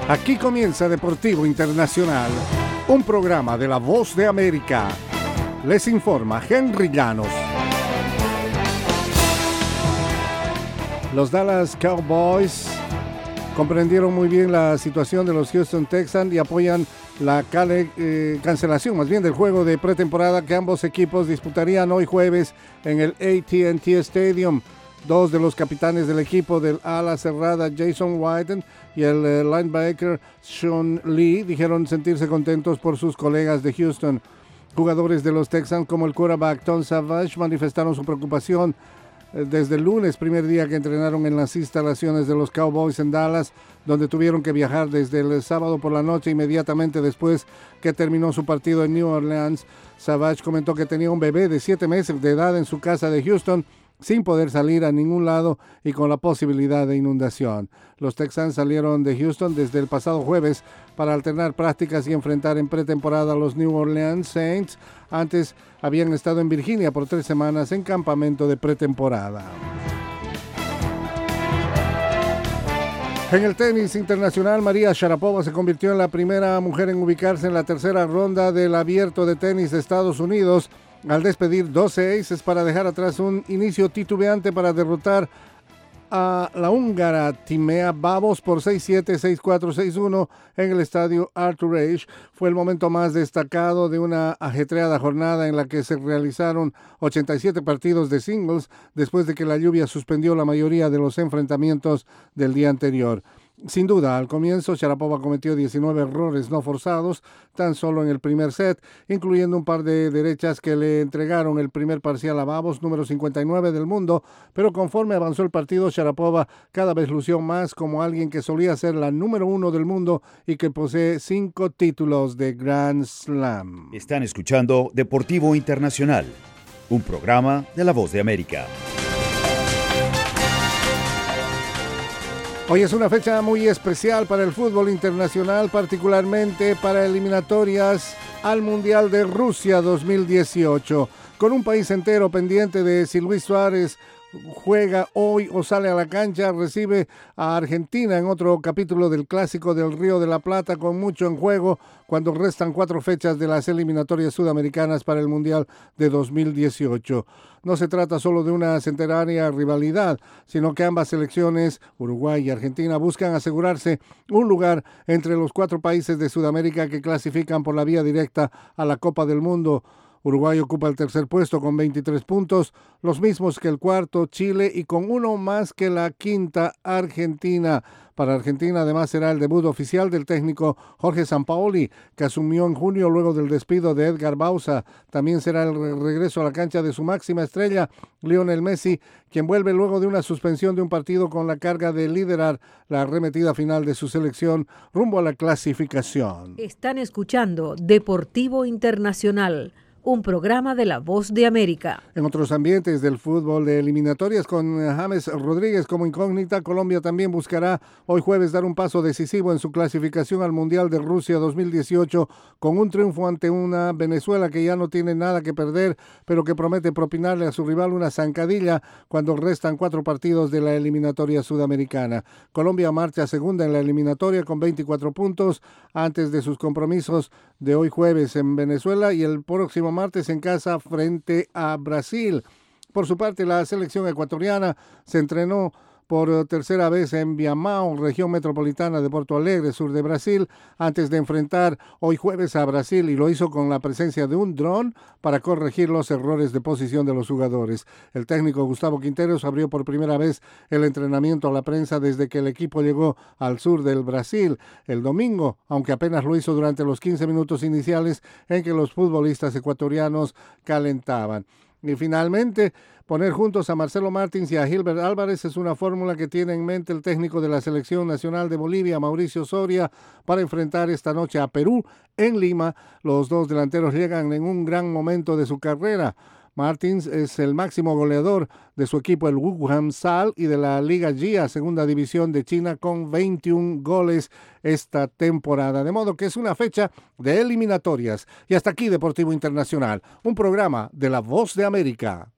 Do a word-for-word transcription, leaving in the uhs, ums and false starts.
Aquí comienza Deportivo Internacional, un programa de La Voz de América. Les informa Henry Llanos. Los Dallas Cowboys comprendieron muy bien la situación de los Houston Texans y apoyan la cale, eh, cancelación más bien del juego de pretemporada que ambos equipos disputarían hoy jueves en el A T and T Stadium. Dos de los capitanes del equipo, del ala cerrada Jason Witten y el eh, linebacker Sean Lee, dijeron sentirse contentos por sus colegas de Houston. Jugadores de los Texans como el quarterback Tom Savage manifestaron su preocupación eh, desde el lunes, primer día que entrenaron en las instalaciones de los Cowboys en Dallas, donde tuvieron que viajar desde el sábado por la noche inmediatamente después que terminó su partido en New Orleans. Savage comentó que tenía un bebé de siete meses de edad en su casa de Houston, sin poder salir a ningún lado y con la posibilidad de inundación. Los Texans salieron de Houston desde el pasado jueves para alternar prácticas y enfrentar en pretemporada a los New Orleans Saints. Antes habían estado en Virginia por tres semanas en campamento de pretemporada. En el tenis internacional, María Sharapova se convirtió en la primera mujer en ubicarse en la tercera ronda del Abierto de Tenis de Estados Unidos, al despedir doce aces para dejar atrás un inicio titubeante para derrotar a la húngara Timea Babos por seis siete, seis cuatro, seis uno en el estadio Arthur Ashe. Fue el momento más destacado de una ajetreada jornada en la que se realizaron ochenta y siete partidos de singles después de que la lluvia suspendió la mayoría de los enfrentamientos del día anterior. Sin duda, al comienzo, Sharapova cometió diecinueve errores no forzados, tan solo en el primer set, incluyendo un par de derechas que le entregaron el primer parcial a Babos, número cincuenta y nueve del mundo, pero conforme avanzó el partido, Sharapova cada vez lució más como alguien que solía ser la número uno del mundo y que posee cinco títulos de Grand Slam. Están escuchando Deportivo Internacional, un programa de La Voz de América. Hoy es una fecha muy especial para el fútbol internacional, particularmente para eliminatorias al Mundial de Rusia dos mil dieciocho. Con un país entero pendiente de si Luis Suárez juega hoy o sale a la cancha, recibe a Argentina en otro capítulo del Clásico del Río de la Plata con mucho en juego cuando restan cuatro fechas de las eliminatorias sudamericanas para el Mundial de dos mil dieciocho. No se trata solo de una centenaria rivalidad, sino que ambas selecciones, Uruguay y Argentina, buscan asegurarse un lugar entre los cuatro países de Sudamérica que clasifican por la vía directa a la Copa del Mundo. Uruguay ocupa el tercer puesto con veintitrés puntos, los mismos que el cuarto, Chile, y con uno más que la quinta, Argentina. Para Argentina, además, será el debut oficial del técnico Jorge Sampaoli, que asumió en junio luego del despido de Edgar Bauza. También será el regreso a la cancha de su máxima estrella, Lionel Messi, quien vuelve luego de una suspensión de un partido con la carga de liderar la arremetida final de su selección rumbo a la clasificación. Están escuchando Deportivo Internacional, un programa de La Voz de América. En otros ambientes del fútbol de eliminatorias, con James Rodríguez como incógnita, Colombia también buscará hoy jueves dar un paso decisivo en su clasificación al Mundial de Rusia dos mil dieciocho con un triunfo ante una Venezuela que ya no tiene nada que perder, pero que promete propinarle a su rival una zancadilla cuando restan cuatro partidos de la eliminatoria sudamericana. Colombia marcha segunda en la eliminatoria con veinticuatro puntos antes de sus compromisos de hoy jueves en Venezuela y el próximo martes en casa frente a Brasil. Por su parte, la selección ecuatoriana se entrenó por tercera vez en Viamão, región metropolitana de Porto Alegre, sur de Brasil, antes de enfrentar hoy jueves a Brasil, y lo hizo con la presencia de un dron para corregir los errores de posición de los jugadores. El técnico Gustavo Quinteros abrió por primera vez el entrenamiento a la prensa desde que el equipo llegó al sur del Brasil el domingo, aunque apenas lo hizo durante los quince minutos iniciales en que los futbolistas ecuatorianos calentaban. Y finalmente, poner juntos a Marcelo Martins y a Gilbert Álvarez es una fórmula que tiene en mente el técnico de la Selección Nacional de Bolivia, Mauricio Soria, para enfrentar esta noche a Perú en Lima. Los dos delanteros llegan en un gran momento de su carrera. Martins es el máximo goleador de su equipo, el Wuhan Sal, y de la Liga G A, segunda división de China, con veintiún goles esta temporada. De modo que es una fecha de eliminatorias. Y hasta aquí Deportivo Internacional, un programa de La Voz de América.